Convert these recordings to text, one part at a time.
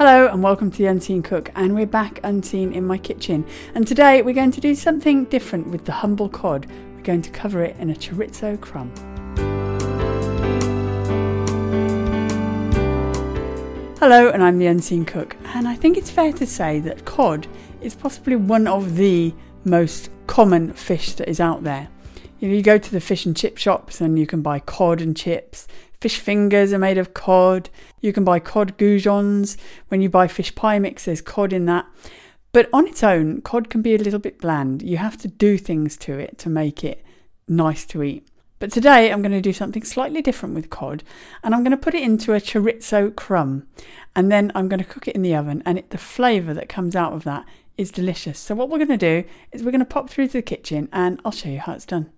Hello and welcome to The Unseen Cook, and we're back unseen in my kitchen, and today we're going to do something different with the humble cod. We're going to cover it in a chorizo crumb. Hello, and I'm The Unseen Cook, and I think it's fair to say that cod is possibly one of the most common fish that is out there. You go to the fish and chip shops and you can buy cod and chips. Fish fingers are made of cod. You can buy cod goujons. When you buy fish pie mix, there's cod in that. But on its own, cod can be a little bit bland. You have to do things to it to make it nice to eat. But today I'm going to do something slightly different with cod, and I'm going to put it into a chorizo crumb, and then I'm going to cook it in the oven, and the flavour that comes out of that is delicious. So what we're going to do is we're going to pop through to the kitchen and I'll show you how it's done.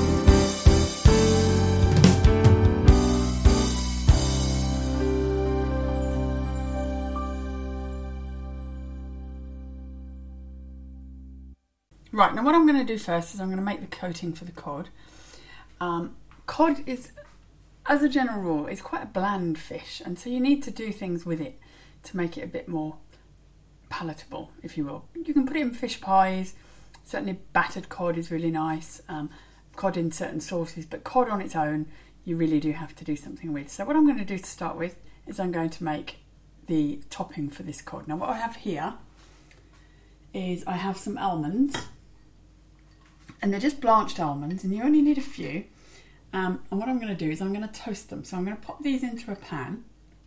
Right, now what I'm going to do first is I'm going to make the coating for the cod. Cod is, as a general rule, is quite a bland fish, and so you need to do things with it to make it a bit more palatable, if you will. You can put it in fish pies. Certainly battered cod is really nice. Cod in certain sauces, but cod on its own you really do have to do something with. So what I'm going to do to start with is I'm going to make the topping for this cod. Now what I have here is I have some almonds, and they're just blanched almonds, and you only need a few. And what I'm going to do is I'm going to toast them. So I'm going to pop these into a pan,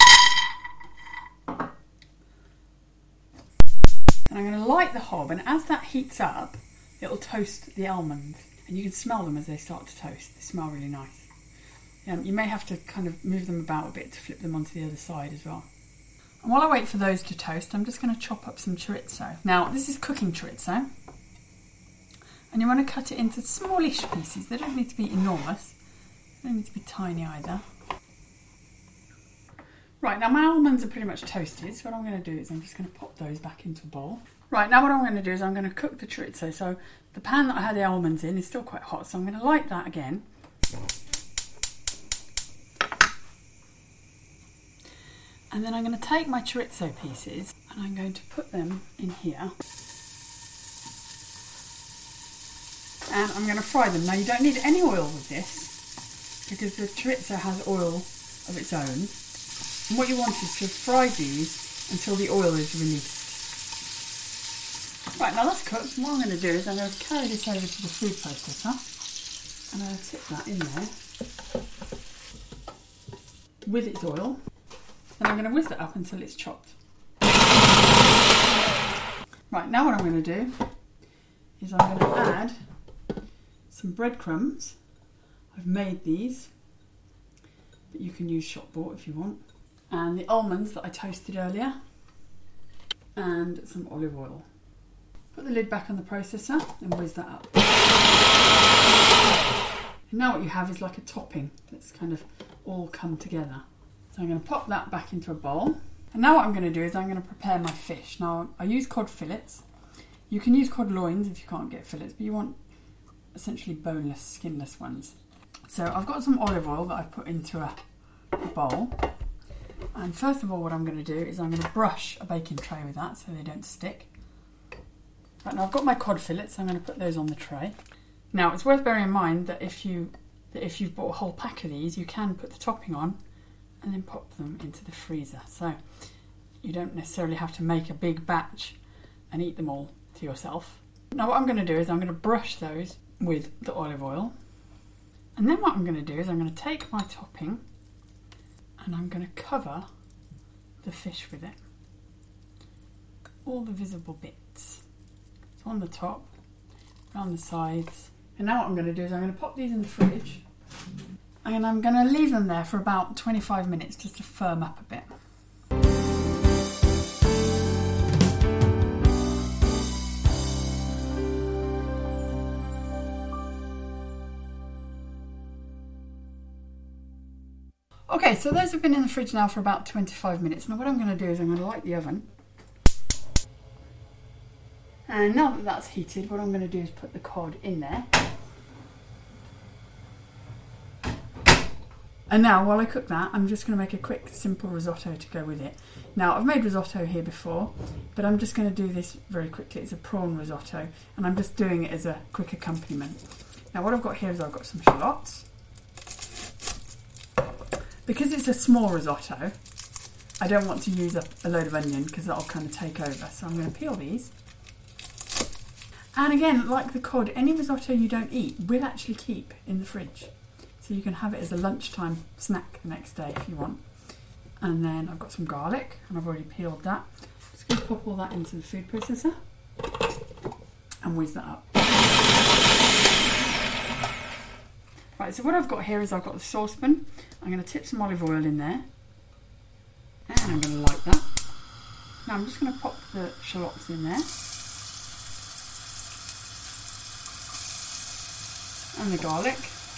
and I'm going to light the hob, and as that heats up it'll toast the almonds, and you can smell them as they start to toast. They smell really nice. You may have to kind of move them about a bit to flip them onto the other side as well. And while I wait for those to toast, I'm just going to chop up some chorizo. Now this is cooking chorizo, and you want to cut it into smallish pieces. They don't need to be enormous, they don't need to be tiny either. Right, now my almonds are pretty much toasted, so what I'm going to do is I'm just going to pop those back into a bowl. Right, now what I'm going to do is I'm going to cook the chorizo. So the pan that I had the almonds in is still quite hot, so I'm going to light that again. And then I'm going to take my chorizo pieces and I'm going to put them in here. And I'm going to fry them. Now you don't need any oil with this because the chorizo has oil of its own. And what you want is to fry these until the oil is released. Right, now that's cooked. And what I'm going to do is I'm going to carry this over to the food processor, and I'm going to tip that in there with its oil. And I'm going to whisk it up until it's chopped. Right, now what I'm going to do is I'm going to add some breadcrumbs. I've made these, but you can use shop bought if you want. And the almonds that I toasted earlier, and some olive oil. Put the lid back on the processor and whiz that up. And now what you have is like a topping that's kind of all come together. So I'm going to pop that back into a bowl. And now what I'm going to do is I'm going to prepare my fish. Now I use cod fillets. You can use cod loins if you can't get fillets, but you want essentially boneless, skinless ones. So I've got some olive oil that I've put into a bowl. And first of all what I'm going to do is I'm going to brush a baking tray with that so they don't stick. Right, now I've got my cod fillets, so I'm going to put those on the tray. Now it's worth bearing in mind that if you've bought a whole pack of these, you can put the topping on and then pop them into the freezer. So you don't necessarily have to make a big batch and eat them all to yourself. Now what I'm going to do is I'm going to brush those with the olive oil. And then what I'm going to do is I'm going to take my topping and I'm going to cover the fish with it. All the visible bits. So on the top, around the sides. And now what I'm going to do is I'm going to pop these in the fridge. And I'm going to leave them there for about 25 minutes just to firm up a bit. Okay, so those have been in the fridge now for about 25 minutes. Now what I'm going to do is I'm going to light the oven. And now that that's heated, what I'm going to do is put the cod in there. And now while I cook that, I'm just going to make a quick simple risotto to go with it. Now I've made risotto here before, but I'm just going to do this very quickly. It's a prawn risotto, and I'm just doing it as a quick accompaniment. Now what I've got here is I've got some shallots. Because it's a small risotto, I don't want to use up a load of onion because that'll kind of take over. So I'm going to peel these. And again, like the cod, any risotto you don't eat will actually keep in the fridge. So you can have it as a lunchtime snack the next day if you want. And then I've got some garlic, and I've already peeled that. Just going to pop all that into the food processor and whiz that up. Right, so what I've got here is I've got the saucepan. I'm going to tip some olive oil in there. And I'm going to light that. Now I'm just going to pop the shallots in there. And the garlic.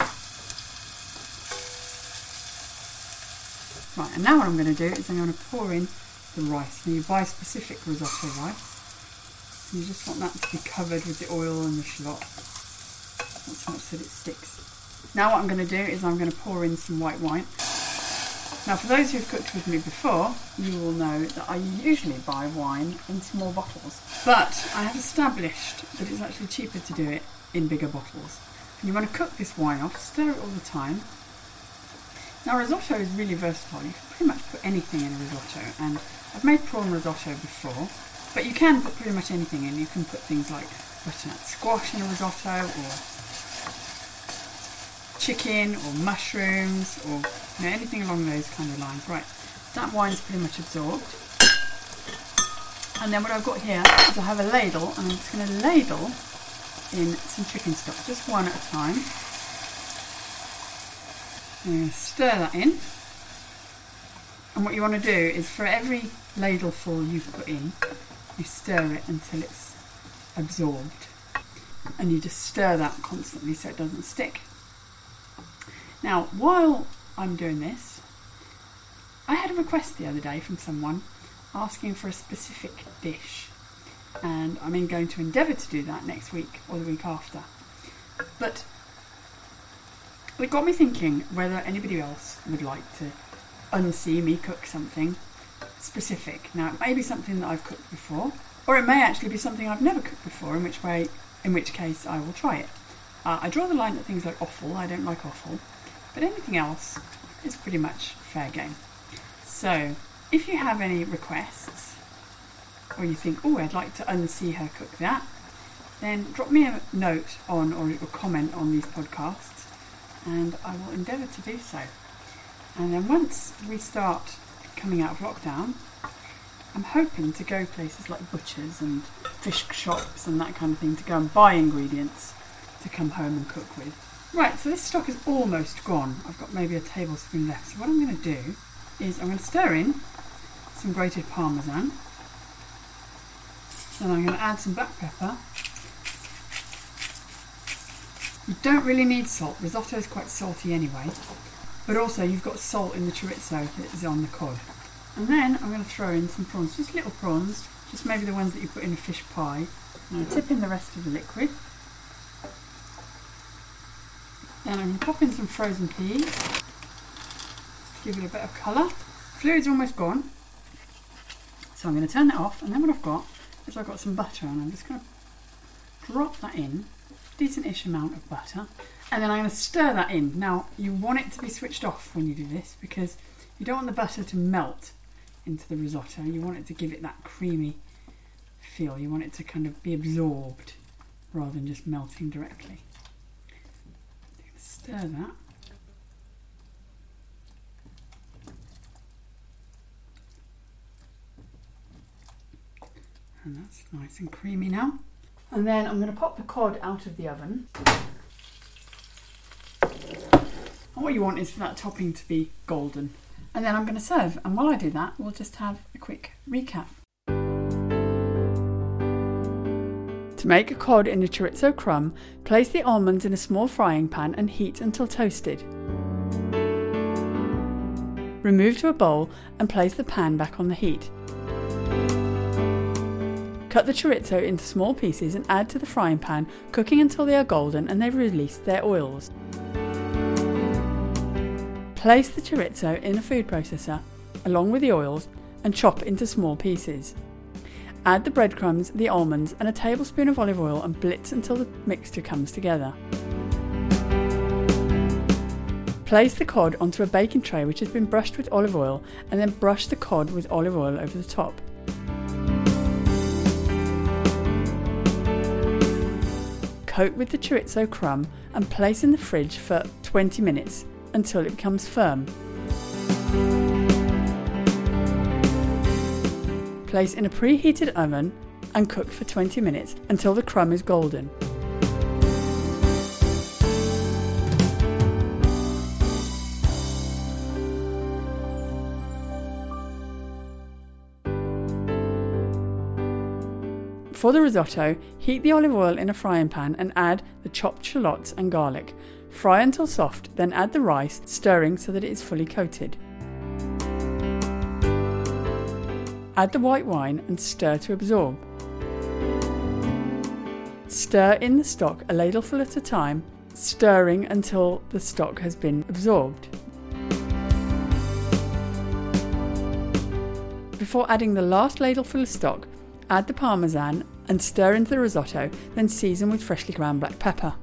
Right, and now what I'm going to do is I'm going to pour in the rice. Now you buy specific risotto rice. You just want that to be covered with the oil and the shallot. Not so much that it sticks. Now what I'm going to do is I'm going to pour in some white wine. Now for those who've cooked with me before, you will know that I usually buy wine in small bottles. But I have established that it's actually cheaper to do it in bigger bottles. And you want to cook this wine off, stir it all the time. Now risotto is really versatile. You can pretty much put anything in a risotto, and I've made prawn risotto before, but you can put pretty much anything in. You can put things like butternut squash in a risotto, or chicken, or mushrooms, or anything along those kind of lines. Right, that wine's pretty much absorbed. And then what I've got here is I have a ladle, and I'm just going to ladle in some chicken stock, just one at a time. I'm going to stir that in, and what you want to do is for every ladleful you put in, you stir it until it's absorbed, and you just stir that constantly so it doesn't stick. Now while I'm doing this, I had a request the other day from someone asking for a specific dish, and I'm going to endeavour to do that next week or the week after. But it got me thinking whether anybody else would like to unsee me cook something specific. Now it may be something that I've cooked before, or it may actually be something I've never cooked before, in which case I will try it. I draw the line at things like offal. I don't like offal, but anything else is pretty much fair game. So if you have any requests, or you think, oh, I'd like to unsee her cook that, then drop me a note on or a comment on these podcasts, and I will endeavour to do so. And then once we start coming out of lockdown, I'm hoping to go places like butchers and fish shops and that kind of thing to go and buy ingredients to come home and cook with. Right, so this stock is almost gone. I've got maybe a tablespoon left. So what I'm going to do is I'm going to stir in some grated parmesan. Then I'm going to add some black pepper. You don't really need salt. Risotto is quite salty anyway. But also you've got salt in the chorizo that is on the cod. And then I'm going to throw in some prawns, just little prawns, just maybe the ones that you put in a fish pie. I'm going to tip in the rest of the liquid. Then I'm going to pop in some frozen peas, just to give it a bit of colour. Fluid's almost gone, so I'm going to turn that off. And then what I've got is I've got some butter, and I'm just going to drop that in, decent-ish amount of butter, and then I'm going to stir that in. Now you want it to be switched off when you do this, because you don't want the butter to melt into the risotto. You want it to give it that creamy feel. You want it to kind of be absorbed rather than just melting directly. Stir that. And that's nice and creamy now. And then I'm going to pop the cod out of the oven. And what you want is for that topping to be golden. And then I'm going to serve. And while I do that, we'll just have a quick recap. To make a cod in a chorizo crumb, place the almonds in a small frying pan and heat until toasted. Remove to a bowl and place the pan back on the heat. Cut the chorizo into small pieces and add to the frying pan, cooking until they are golden and they release their oils. Place the chorizo in a food processor along with the oils and chop into small pieces. Add the breadcrumbs, the almonds and a tablespoon of olive oil and blitz until the mixture comes together. Place the cod onto a baking tray which has been brushed with olive oil and then brush the cod with olive oil over the top. Coat with the chorizo crumb and place in the fridge for 20 minutes until it becomes firm. Place in a preheated oven and cook for 20 minutes until the crumb is golden. For the risotto, heat the olive oil in a frying pan and add the chopped shallots and garlic. Fry until soft, then add the rice, stirring so that it is fully coated. Add the white wine and stir to absorb. Stir in the stock a ladleful at a time, stirring until the stock has been absorbed. Before adding the last ladleful of stock, add the parmesan and stir into the risotto, then season with freshly ground black pepper.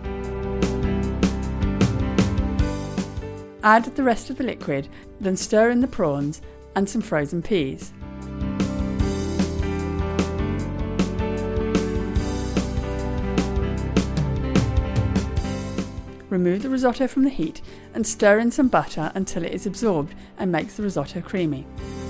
Add the rest of the liquid, then stir in the prawns and some frozen peas. Remove the risotto from the heat and stir in some butter until it is absorbed and makes the risotto creamy.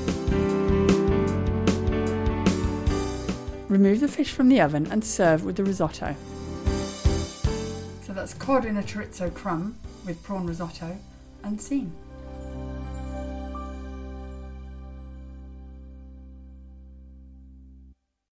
Remove the fish from the oven and serve with the risotto. So that's cod in a chorizo crumb with prawn risotto and scene.